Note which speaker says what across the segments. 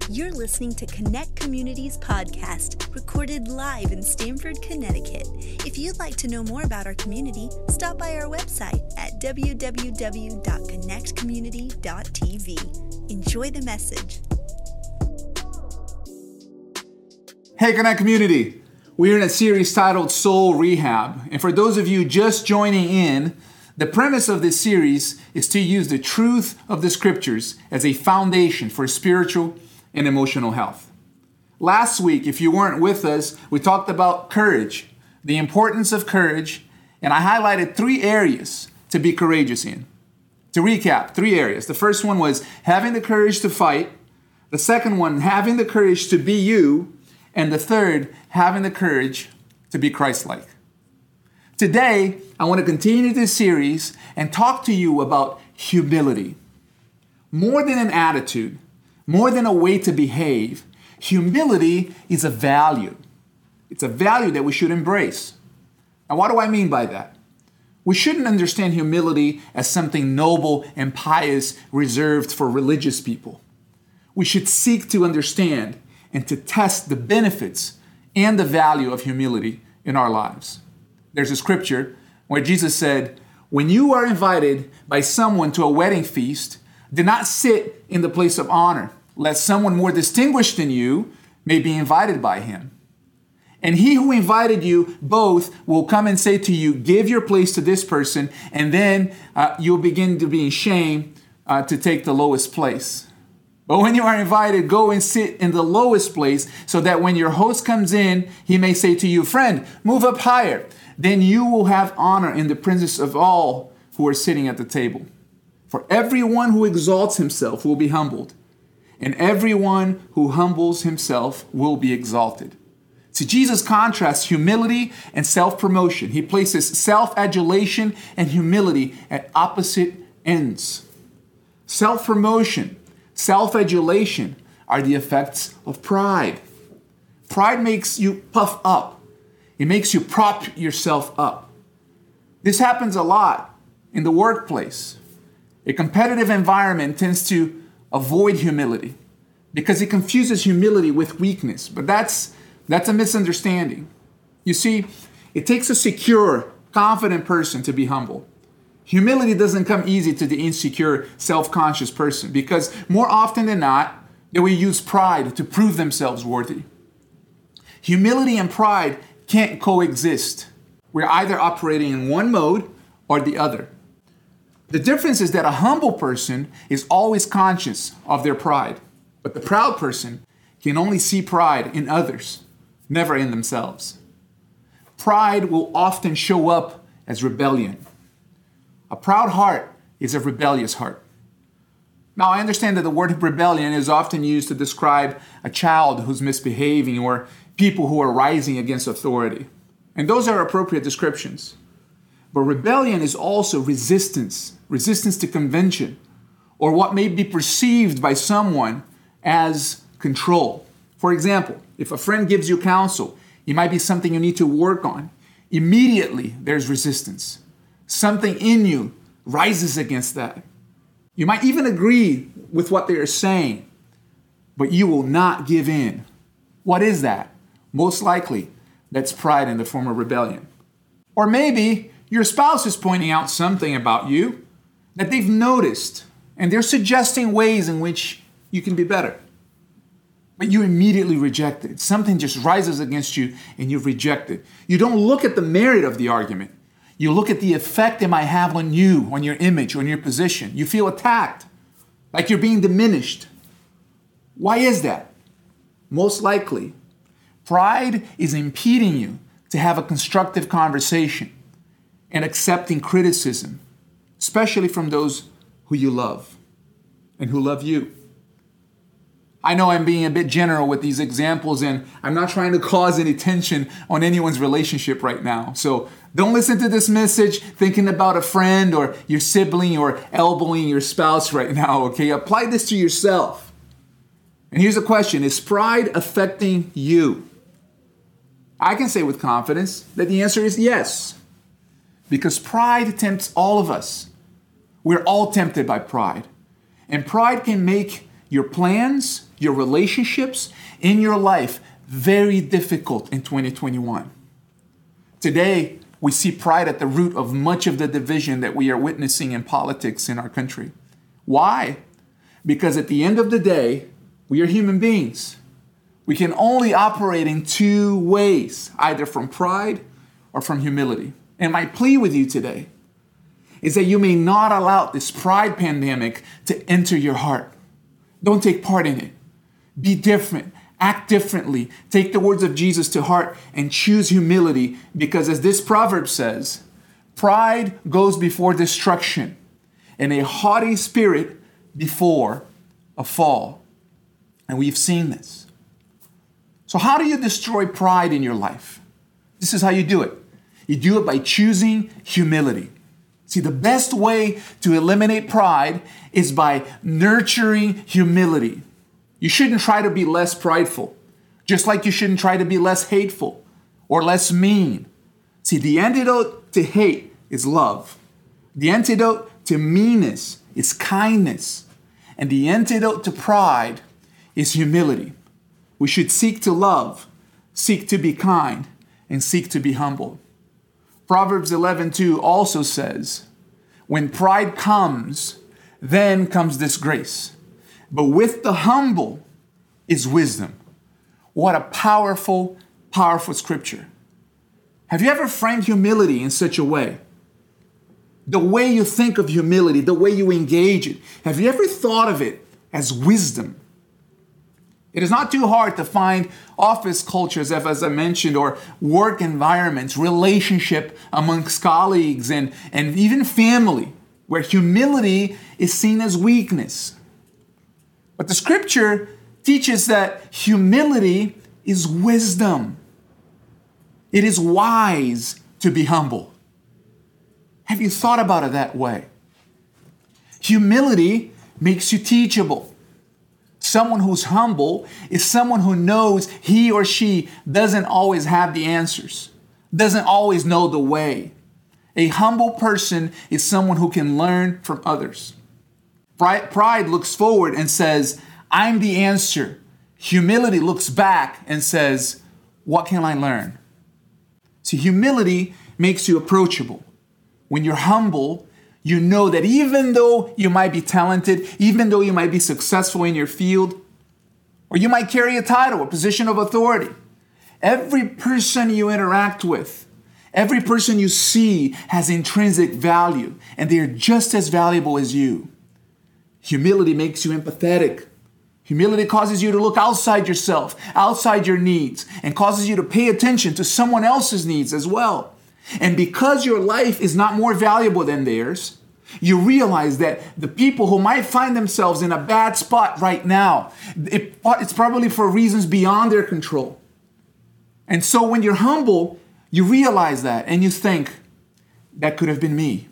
Speaker 1: You're listening to Connect Communities podcast, recorded live in Stamford, Connecticut. If you'd like to know more about our community, stop by our website at www.connectcommunity.tv. Enjoy the message.
Speaker 2: Hey, Connect Community. We're in a series titled Soul Rehab. And for those of you just joining in, the premise of this series is to use the truth of the scriptures as a foundation for spiritual and emotional health. Last week, if you weren't with us, we talked about courage, the importance of courage, and I highlighted 3 areas to be courageous in. To recap, 3 areas. The first one was having the courage to fight. The second one, having the courage to be you. And the third, having the courage to be Christ-like. Today, I want to continue this series and talk to you about humility. More than an attitude, more than a way to behave, humility is a value. It's a value that we should embrace. Now, what do I mean by that? We shouldn't understand humility as something noble and pious reserved for religious people. We should seek to understand and to test the benefits and the value of humility in our lives. There's a scripture where Jesus said, "When you are invited by someone to a wedding feast, do not sit in the place of honor, lest someone more distinguished than you may be invited by him. And he who invited you both will come and say to you, 'Give your place to this person,' and then you'll begin to be ashamed to take the lowest place. But when you are invited, go and sit in the lowest place, so that when your host comes in, he may say to you, 'Friend, move up higher.' Then you will have honor in the presence of all who are sitting at the table. For everyone who exalts himself will be humbled, and everyone who humbles himself will be exalted." So Jesus contrasts humility and self-promotion. He places self-adulation and humility at opposite ends. Self-promotion, self-adulation are the effects of pride. Pride makes you puff up. It makes you prop yourself up. This happens a lot in the workplace. A competitive environment tends to avoid humility because it confuses humility with weakness. But that's a misunderstanding. You see, it takes a secure, confident person to be humble. Humility doesn't come easy to the insecure, self-conscious person because more often than not, they will use pride to prove themselves worthy. Humility and pride can't coexist. We're either operating in one mode or the other. The difference is that a humble person is always conscious of their pride, but the proud person can only see pride in others, never in themselves. Pride will often show up as rebellion. A proud heart is a rebellious heart. Now, I understand that the word rebellion is often used to describe a child who's misbehaving or people who are rising against authority. And those are appropriate descriptions. But rebellion is also resistance to convention, or what may be perceived by someone as control. For example, if a friend gives you counsel, it might be something you need to work on. Immediately, there's resistance. Something in you rises against that. You might even agree with what they are saying, but you will not give in. What is that? Most likely, that's pride in the form of rebellion. Or maybe your spouse is pointing out something about you that they've noticed, and they're suggesting ways in which you can be better. But you immediately reject it. Something just rises against you, and you reject it. You don't look at the merit of the argument. You look at the effect it might have on you, on your image, on your position. You feel attacked, like you're being diminished. Why is that? Most likely, pride is impeding you to have a constructive conversation and accepting criticism, especially from those who you love and who love you. I know I'm being a bit general with these examples, and I'm not trying to cause any tension on anyone's relationship right now. So don't listen to this message thinking about a friend or your sibling or elbowing your spouse right now, okay? Apply this to yourself. And here's the question: is pride affecting you? I can say with confidence that the answer is yes, because pride tempts all of us. We're all tempted by pride. And pride can make your plans, your relationships, in your life very difficult in 2021. Today, we see pride at the root of much of the division that we are witnessing in politics in our country. Why? Because at the end of the day, we are human beings. We can only operate in two ways, either from pride or from humility. And my plea with you today is that you may not allow this pride pandemic to enter your heart. Don't take part in it. Be different. Act differently. Take the words of Jesus to heart and choose humility, because as this proverb says, pride goes before destruction and a haughty spirit before a fall. And we've seen this. So how do you destroy pride in your life? This is how you do it. You do it by choosing humility. See, the best way to eliminate pride is by nurturing humility. You shouldn't try to be less prideful, just like you shouldn't try to be less hateful or less mean. See, the antidote to hate is love. The antidote to meanness is kindness. And the antidote to pride is humility. We should seek to love, seek to be kind, and seek to be humble. Proverbs 11:2 also says, when pride comes, then comes disgrace. But with the humble is wisdom. What a powerful, powerful scripture. Have you ever framed humility in such a way? The way you think of humility, the way you engage it, have you ever thought of it as wisdom? It is not too hard to find office cultures, as I mentioned, or work environments, relationship amongst colleagues and even family, where humility is seen as weakness. But the scripture teaches that humility is wisdom. It is wise to be humble. Have you thought about it that way? Humility makes you teachable. Someone who's humble is someone who knows he or she doesn't always have the answers, doesn't always know the way. A humble person is someone who can learn from others. Pride looks forward and says, I'm the answer. Humility looks back and says, what can I learn? See, humility makes you approachable. When you're humble, you know that even though you might be talented, even though you might be successful in your field, or you might carry a title, a position of authority, every person you interact with, every person you see has intrinsic value, and they are just as valuable as you. Humility makes you empathetic. Humility causes you to look outside yourself, outside your needs, and causes you to pay attention to someone else's needs as well. And because your life is not more valuable than theirs, you realize that the people who might find themselves in a bad spot right now, it's probably for reasons beyond their control. And so when you're humble, you realize that and you think, that could have been me.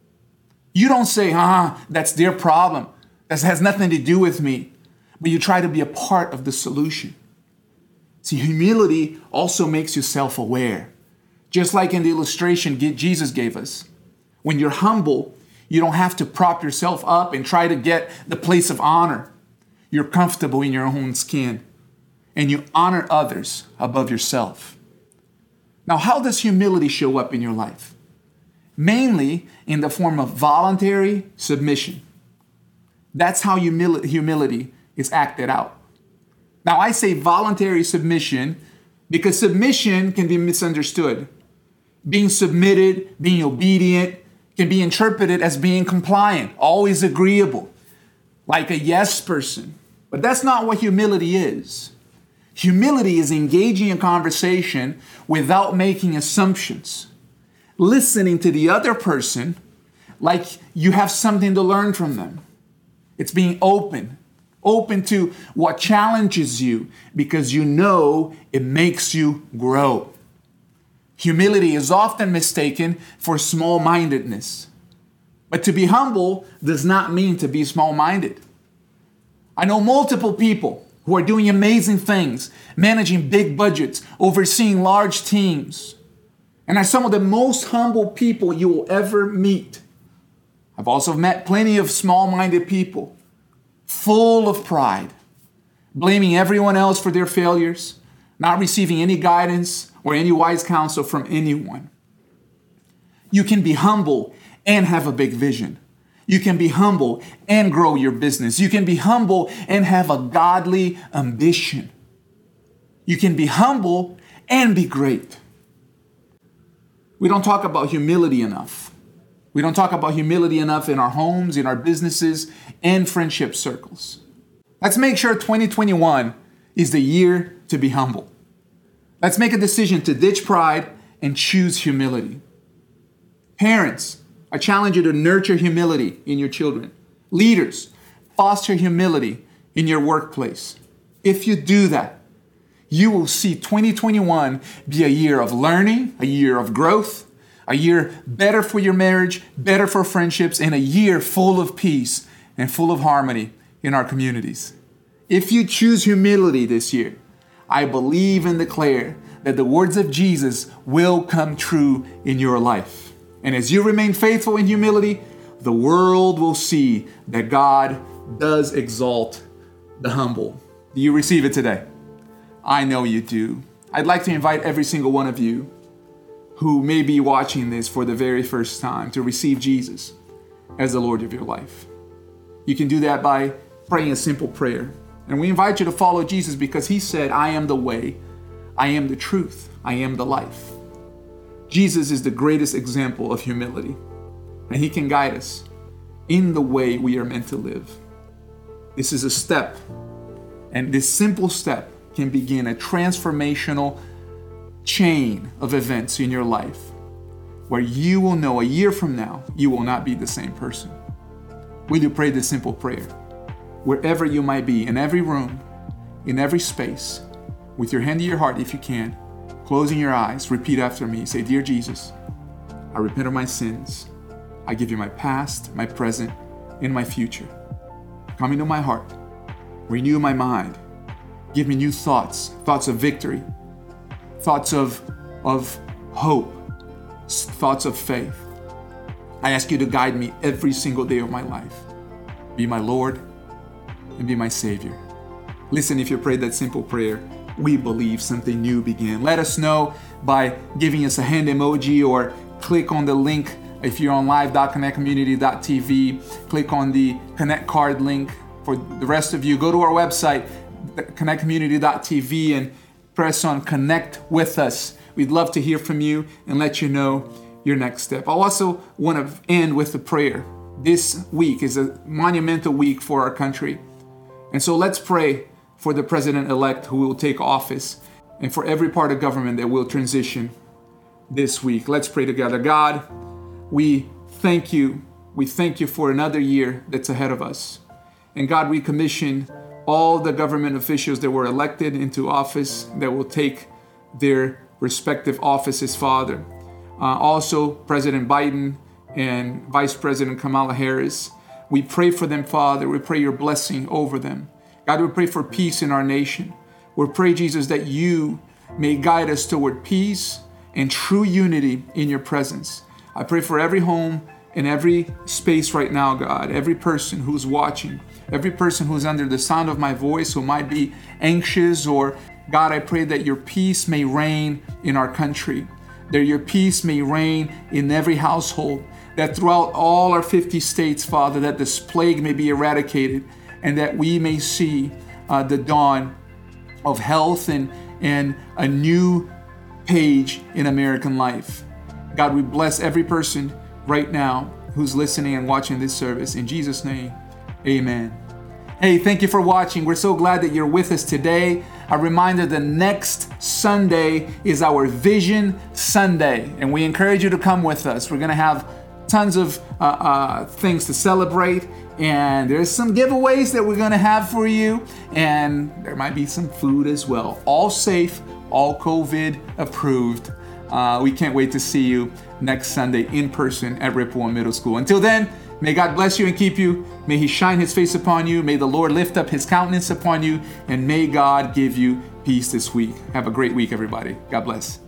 Speaker 2: You don't say, that's their problem. That has nothing to do with me. But you try to be a part of the solution. See, humility also makes you self-aware. Just like in the illustration Jesus gave us. When you're humble, you don't have to prop yourself up and try to get the place of honor. You're comfortable in your own skin. And you honor others above yourself. Now, how does humility show up in your life? Mainly in the form of voluntary submission. That's how humility is acted out. Now, I say voluntary submission because submission can be misunderstood. Being submitted, being obedient, can be interpreted as being compliant, always agreeable, like a yes person. But that's not what humility is. Humility is engaging in conversation without making assumptions, listening to the other person like you have something to learn from them. It's being open to what challenges you because you know it makes you grow. Humility is often mistaken for small-mindedness. But to be humble does not mean to be small-minded. I know multiple people who are doing amazing things, managing big budgets, overseeing large teams, and are some of the most humble people you will ever meet. I've also met plenty of small-minded people full of pride, blaming everyone else for their failures, not receiving any guidance or any wise counsel from anyone. You can be humble and have a big vision. You can be humble and grow your business. You can be humble and have a godly ambition. You can be humble and be great. We don't talk about humility enough. We don't talk about humility enough in our homes, in our businesses, and friendship circles. Let's make sure 2021 is the year to be humble. Let's make a decision to ditch pride and choose humility. Parents, I challenge you to nurture humility in your children. Leaders, foster humility in your workplace. If you do that, you will see 2021 be a year of learning, a year of growth, a year better for your marriage, better for friendships, and a year full of peace and full of harmony in our communities. If you choose humility this year, I believe and declare that the words of Jesus will come true in your life. And as you remain faithful in humility, the world will see that God does exalt the humble. Do you receive it today? I know you do. I'd like to invite every single one of you who may be watching this for the very first time to receive Jesus as the Lord of your life. You can do that by praying a simple prayer. And we invite you to follow Jesus because he said, I am the way, I am the truth, I am the life. Jesus is the greatest example of humility, and he can guide us in the way we are meant to live. This is a step, and this simple step can begin a transformational chain of events in your life where you will know a year from now, you will not be the same person. Will you pray this simple prayer? Wherever you might be, in every room, in every space, with your hand to your heart if you can, closing your eyes, repeat after me. Say, Dear Jesus, I repent of my sins. I give you my past, my present, and my future. Come into my heart. Renew my mind. Give me new thoughts of victory, thoughts of hope, thoughts of faith. I ask you to guide me every single day of my life. Be my Lord and be my Savior. Listen, if you prayed that simple prayer, we believe something new began. Let us know by giving us a hand emoji or click on the link. If you're on live.connectcommunity.tv, click on the Connect card link. For the rest of you, go to our website, connectcommunity.tv, and press on Connect with us. We'd love to hear from you and let you know your next step. I also want to end with a prayer. This week is a monumental week for our country. And so let's pray for the president-elect who will take office and for every part of government that will transition this week. Let's pray together. God, we thank you. We thank you for another year that's ahead of us. And God, we commission all the government officials that were elected into office that will take their respective offices, Father. Also, President Biden and Vice President Kamala Harris. We pray for them, Father. We pray your blessing over them. God, we pray for peace in our nation. We pray, Jesus, that you may guide us toward peace and true unity in your presence. I pray for every home and every space right now, God, every person who's watching, every person who's under the sound of my voice who might be anxious, or God, I pray that your peace may reign in our country, that your peace may reign in every household, that throughout all our 50 states, Father, that this plague may be eradicated, and that we may see the dawn of health and a new page in American life. God, we bless every person right now who's listening and watching this service. In Jesus' name, amen. Hey, thank you for watching. We're so glad that you're with us today. A reminder, the next Sunday is our Vision Sunday, and we encourage you to come with us. We're going to have tons of things to celebrate, and there's some giveaways that we're going to have for you, and there might be some food as well. All safe, all COVID approved. We can't wait to see you next Sunday in person at Ripple Middle School. Until then, may God bless you and keep you. May he shine his face upon you. May the Lord lift up his countenance upon you, and may God give you peace this week. Have a great week, everybody. God bless.